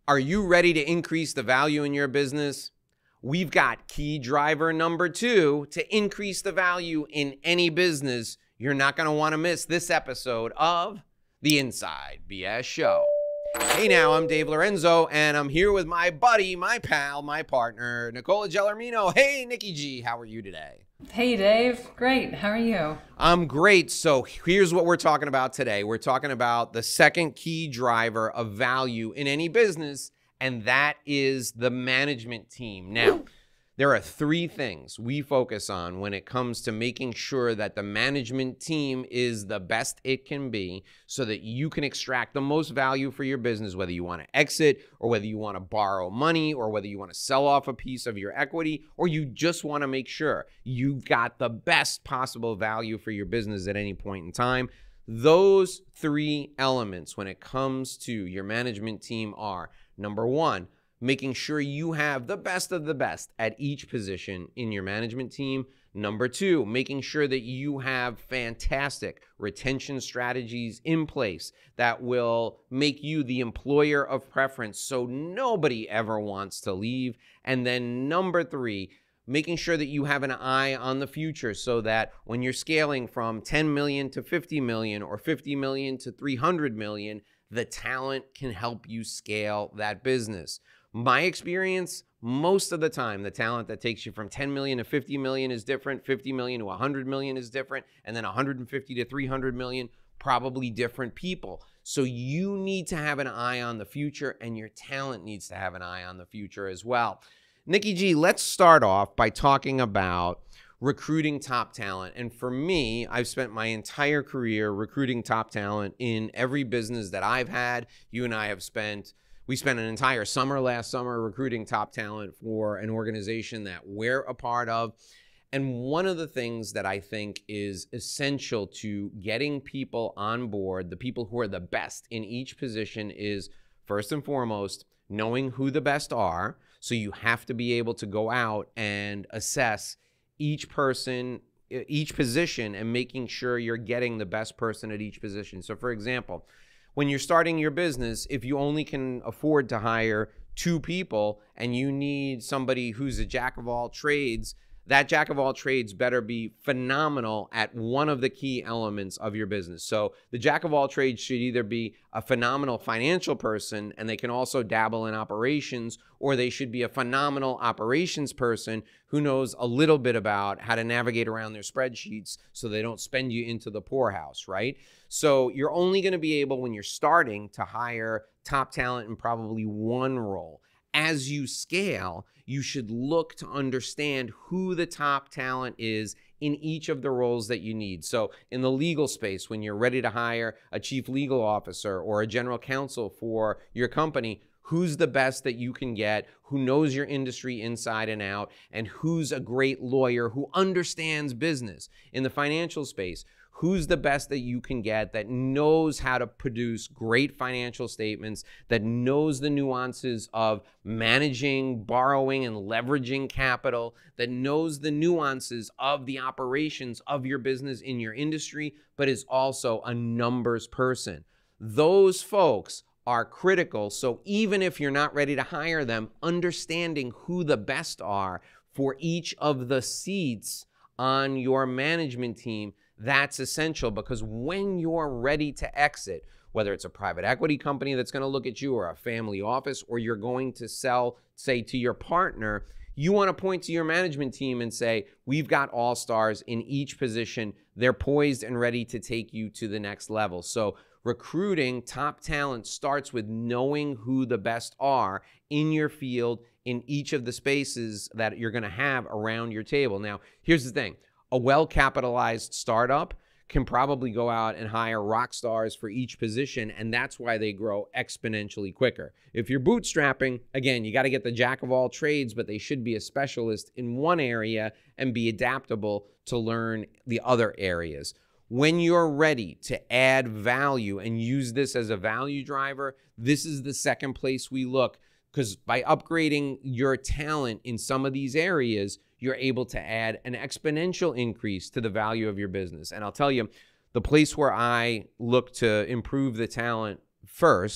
Are you ready to increase the value in your business? We've got key driver number 2 to increase the value in any business. You're not going to want to miss this episode of the Inside BS Show. Hey now, I'm Dave Lorenzo, and I'm here with my buddy, my pal, my partner, Nicola Gellermino. Hey, Nikki G, how are you today? Hey, Dave. Great. How are you? I'm great. So here's what we're talking about today. We're talking about the second key driver of value in any business, and that is the management team. Now, there are 3 things we focus on when it comes to making sure that the management team is the best it can be so that you can extract the most value for your business, whether you want to exit or whether you want to borrow money or whether you want to sell off a piece of your equity or you just want to make sure you've got the best possible value for your business at any point in time. Those 3 elements when it comes to your management team are, number 1, making sure you have the best of the best at each position in your management team. Number 2, making sure that you have fantastic retention strategies in place that will make you the employer of preference so nobody ever wants to leave. And then number 3, making sure that you have an eye on the future so that when you're scaling from 10 million to 50 million or 50 million to 300 million, the talent can help you scale that business. My experience, most of the time, the talent that takes you from 10 million to 50 million is different, 50 million to 100 million is different, and then 150 to 300 million, probably different people. So you need to have an eye on the future, and your talent needs to have an eye on the future as well. Nikki G, let's start off by talking about recruiting top talent. And for me, I've spent my entire career recruiting top talent in every business that I've had. You and I we spent an entire summer last summer recruiting top talent for an organization that we're a part of. And one of the things that I think is essential to getting people on board, the people who are the best in each position, is first and foremost, knowing who the best are. So you have to be able to go out and assess each person, each position, and making sure you're getting the best person at each position. So for example, when you're starting your business, if you only can afford to hire 2 people and you need somebody who's a jack of all trades, that jack of all trades better be phenomenal at one of the key elements of your business. So the jack of all trades should either be a phenomenal financial person and they can also dabble in operations, or they should be a phenomenal operations person who knows a little bit about how to navigate around their spreadsheets so they don't spend you into the poorhouse, right? So you're only going to be able, when you're starting, to hire top talent in probably one role. As you scale, you should look to understand who the top talent is in each of the roles that you need. So in the legal space, when you're ready to hire a chief legal officer or a general counsel for your company, who's the best that you can get, who knows your industry inside and out, and who's a great lawyer who understands business. In the financial space, who's the best that you can get that knows how to produce great financial statements, that knows the nuances of managing, borrowing, and leveraging capital, that knows the nuances of the operations of your business in your industry, but is also a numbers person. Those folks are critical. So even if you're not ready to hire them, understanding who the best are for each of the seats on your management team, that's essential, because when you're ready to exit, whether it's a private equity company that's going to look at you or a family office, or you're going to sell, say, to your partner, you want to point to your management team and say, we've got all-stars in each position. They're poised and ready to take you to the next level. So recruiting top talent starts with knowing who the best are in your field in each of the spaces that you're going to have around your table. Now, here's the thing. A well-capitalized startup can probably go out and hire rock stars for each position, and that's why they grow exponentially quicker. If you're bootstrapping, again, you got to get the jack of all trades, but they should be a specialist in one area and be adaptable to learn the other areas. When you're ready to add value and use this as a value driver, this is the second place we look, because by upgrading your talent in some of these areas, you're able to add an exponential increase to the value of your business. And I'll tell you, the place where I look to improve the talent first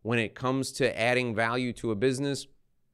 when it comes to adding value to a business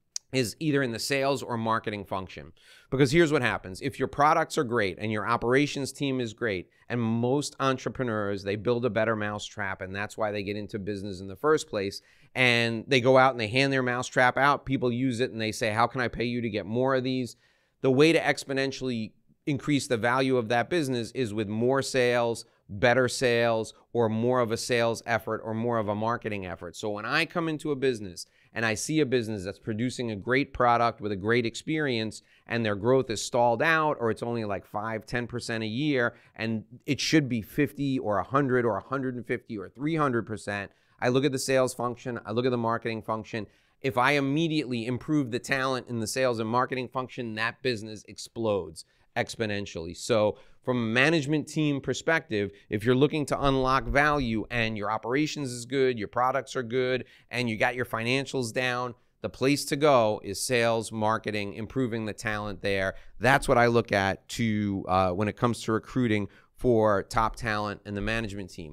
is either in the sales or marketing function. Because here's what happens. If your products are great and your operations team is great, and most entrepreneurs, they build a better mousetrap, and that's why they get into business in the first place, and they go out and they hand their mousetrap out, people use it and they say, how can I pay you to get more of these? The way to exponentially increase the value of that business is with more sales, better sales, or more of a sales effort or more of a marketing effort. So when I come into a business and I see a business that's producing a great product with a great experience and their growth is stalled out, or it's only like 5-10% a year, and it should be 50 or 100 or 150 or 300%, I look at the sales function, I look at the marketing function. If I immediately improve the talent in the sales and marketing function, that business explodes exponentially. So from a management team perspective, if you're looking to unlock value and your operations is good, your products are good, and you got your financials down, the place to go is sales, marketing, improving the talent there. That's what I look at to when it comes to recruiting for top talent and the management team.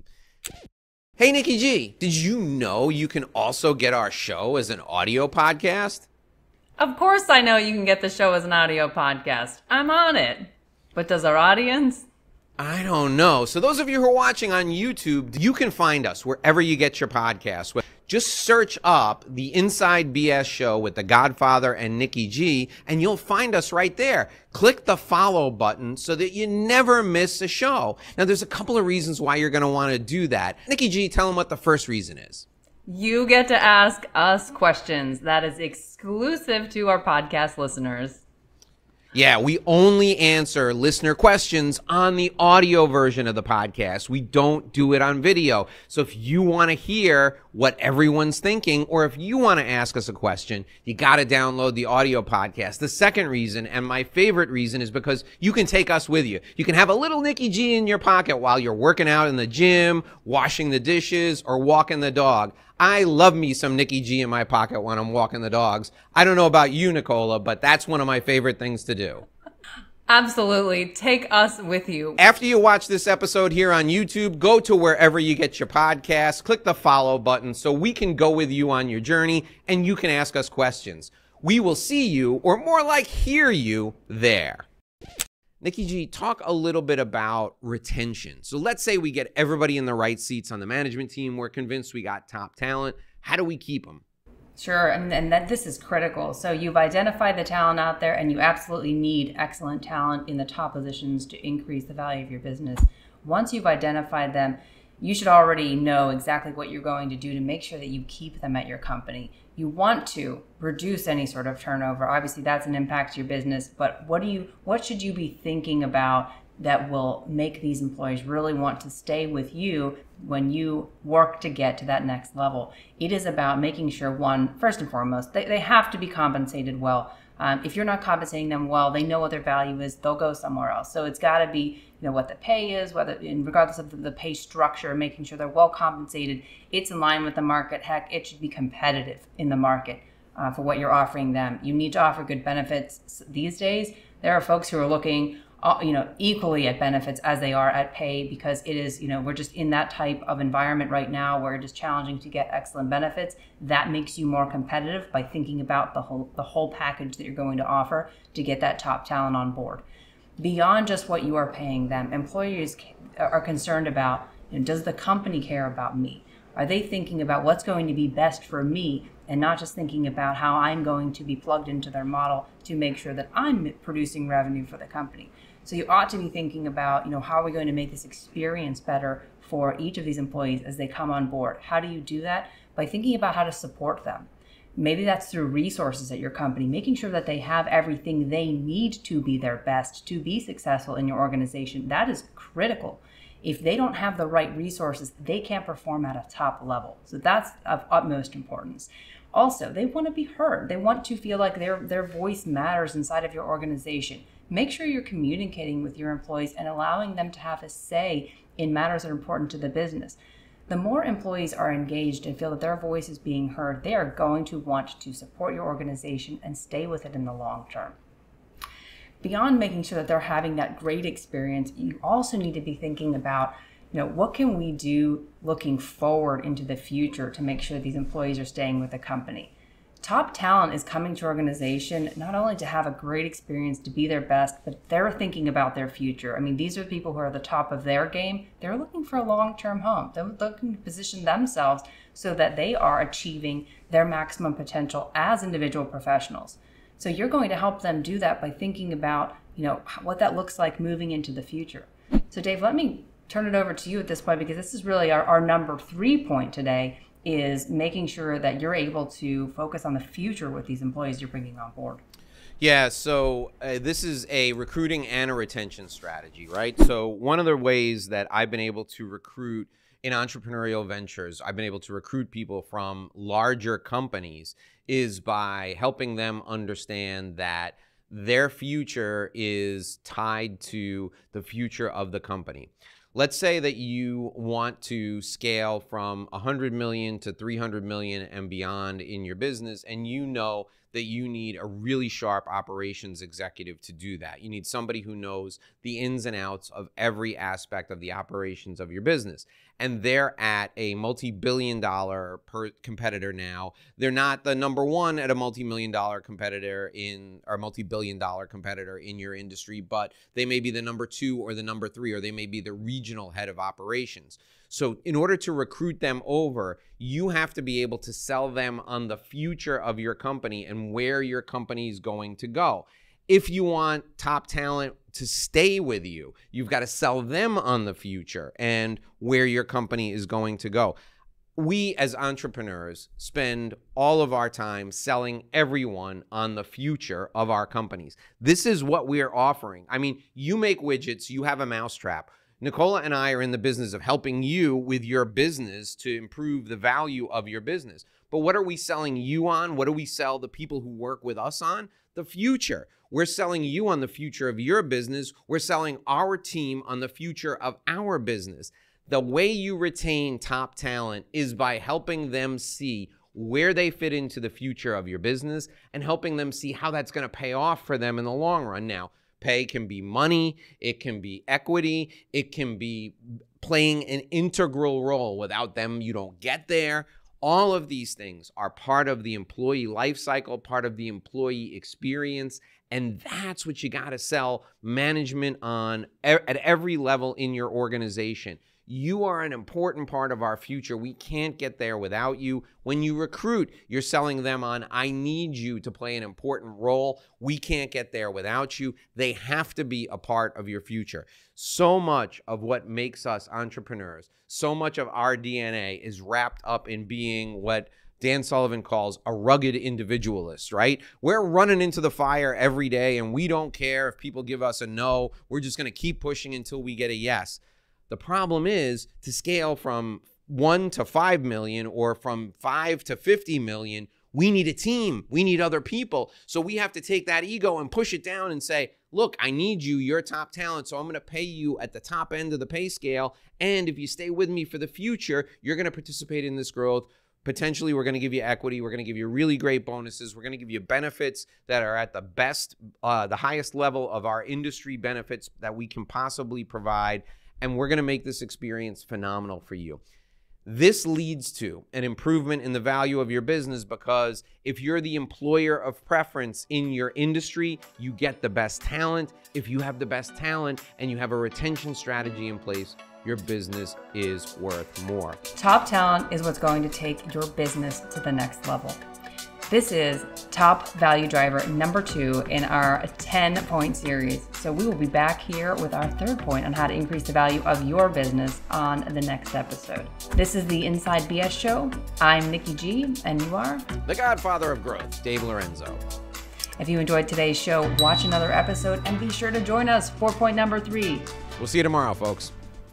Hey, Nikki G, did you know you can also get our show as an audio podcast? Of course I know you can get the show as an audio podcast. I'm on it. But does our audience? I don't know. So those of you who are watching on YouTube, you can find us wherever you get your podcasts. Just search up the Inside BS Show with The Godfather and Nikki G, and you'll find us right there. Click the follow button so that you never miss a show. Now, there's a couple of reasons why you're going to want to do that. Nikki G, tell them what the first reason is. You get to ask us questions. That is exclusive to our podcast listeners. Yeah, we only answer listener questions on the audio version of the podcast. We don't do it on video. So if you want to hear what everyone's thinking, or if you want to ask us a question, you got to download the audio podcast. The second reason, and my favorite reason, is because you can take us with you. You can have a little Nikki G in your pocket while you're working out in the gym, washing the dishes, or walking the dog. I love me some Nikki G in my pocket when I'm walking the dogs. I don't know about you, Nicola, but that's one of my favorite things to do. Absolutely. Take us with you. After you watch this episode here on YouTube, go to wherever you get your podcasts, click the follow button so we can go with you on your journey and you can ask us questions. We will see you, or more like hear you, there. Nikki G, talk a little bit about retention. So let's say we get everybody in the right seats on the management team. We're convinced we got top talent. How do we keep them? Sure, and that this is critical. So you've identified the talent out there, and you absolutely need excellent talent in the top positions to increase the value of your business. Once you've identified them, you should already know exactly what you're going to do to make sure that you keep them at your company. You want to reduce any sort of turnover. Obviously, that's an impact to your business, but what should you be thinking about that will make these employees really want to stay with you when you work to get to that next level? It is about making sure, one, first and foremost, they have to be compensated well. If you're not compensating them well, they know what their value is, they'll go somewhere else. So it's got to be, what the pay is, regardless of the pay structure, making sure they're well compensated. It's in line with the market. Heck, it should be competitive in the market for what you're offering them. You need to offer good benefits. These days, there are folks who are looking equally at benefits as they are at pay, because it is, we're just in that type of environment right now where it is challenging to get excellent benefits. That makes you more competitive by thinking about the whole package that you're going to offer to get that top talent on board. Beyond just what you are paying them, employers are concerned about, does the company care about me? Are they thinking about what's going to be best for me, and not just thinking about how I'm going to be plugged into their model to make sure that I'm producing revenue for the company? So you ought to be thinking about, how are we going to make this experience better for each of these employees as they come on board? How do you do that? By thinking about how to support them. Maybe that's through resources at your company, making sure that they have everything they need to be their best, to be successful in your organization. That is critical. If they don't have the right resources, they can't perform at a top level. So that's of utmost importance. Also, they want to be heard. They want to feel like their voice matters inside of your organization. Make sure you're communicating with your employees and allowing them to have a say in matters that are important to the business. The more employees are engaged and feel that their voice is being heard, they are going to want to support your organization and stay with it in the long term. Beyond making sure that they're having that great experience, you also need to be thinking about, what can we do looking forward into the future to make sure these employees are staying with the company? Top talent is coming to your organization not only to have a great experience, to be their best, but they're thinking about their future. I mean, these are people who are at the top of their game. They're looking for a long-term home. They're looking to position themselves so that they are achieving their maximum potential as individual professionals. So you're going to help them do that by thinking about, what that looks like moving into the future. So Dave, let me turn it over to you at this point, because this is really our number 3 point today, is making sure that you're able to focus on the future with these employees you're bringing on board. Yeah, so this is a recruiting and a retention strategy, right? So one of the ways that I've been able to recruit in entrepreneurial ventures, I've been able to recruit people from larger companies, is by helping them understand that their future is tied to the future of the company. Let's say that you want to scale from 100 million to 300 million and beyond in your business, and you know that you need a really sharp operations executive to do that. You need somebody who knows the ins and outs of every aspect of the operations of your business. And they're at a multi-billion-dollar competitor now. They're not the number one at a multi-million-dollar competitor or multi-billion-dollar competitor in your industry, but they may be the number 2 or the number 3, or they may be the regional head of operations. So in order to recruit them over, you have to be able to sell them on the future of your company and where your company is going to go. If you want top talent to stay with you, you've got to sell them on the future and where your company is going to go. We as entrepreneurs spend all of our time selling everyone on the future of our companies. This is what we are offering. I mean, you make widgets, you have a mousetrap. Nicola and I are in the business of helping you with your business to improve the value of your business. But what are we selling you on? What do we sell the people who work with us on? The future. We're selling you on the future of your business. We're selling our team on the future of our business. The way you retain top talent is by helping them see where they fit into the future of your business and helping them see how that's going to pay off for them in the long run. Now, pay can be money, it can be equity, it can be playing an integral role. Without them, you don't get there. All of these things are part of the employee life cycle, part of the employee experience, and that's what you got to sell management on at every level in your organization. You are an important part of our future. We can't get there without you. When you recruit, you're selling them on, I need you to play an important role. We can't get there without you. They have to be a part of your future. So much of what makes us entrepreneurs, so much of our DNA is wrapped up in being what Dan Sullivan calls a rugged individualist, right? We're running into the fire every day and we don't care if people give us a no. We're just going to keep pushing until we get a yes. The problem is to scale from 1 to 5 million or from 5 to 50 million, we need a team. We need other people. So we have to take that ego and push it down and say, look, I need you. You're top talent. So I'm going to pay you at the top end of the pay scale. And if you stay with me for the future, you're going to participate in this growth. Potentially, we're going to give you equity. We're going to give you really great bonuses. We're going to give you benefits that are at the best, the highest level of our industry benefits that we can possibly provide. And we're going to make this experience phenomenal for you. This leads to an improvement in the value of your business, because if you're the employer of preference in your industry, you get the best talent. If you have the best talent and you have a retention strategy in place, your business is worth more. Top talent is what's going to take your business to the next level. This is top value driver number 2 in our 10-point series. So we will be back here with our 3rd point on how to increase the value of your business on the next episode. This is the Inside BS Show. I'm Nikki G, and you are? The Godfather of Growth, Dave Lorenzo. If you enjoyed today's show, watch another episode and be sure to join us for point number 3. We'll see you tomorrow, folks.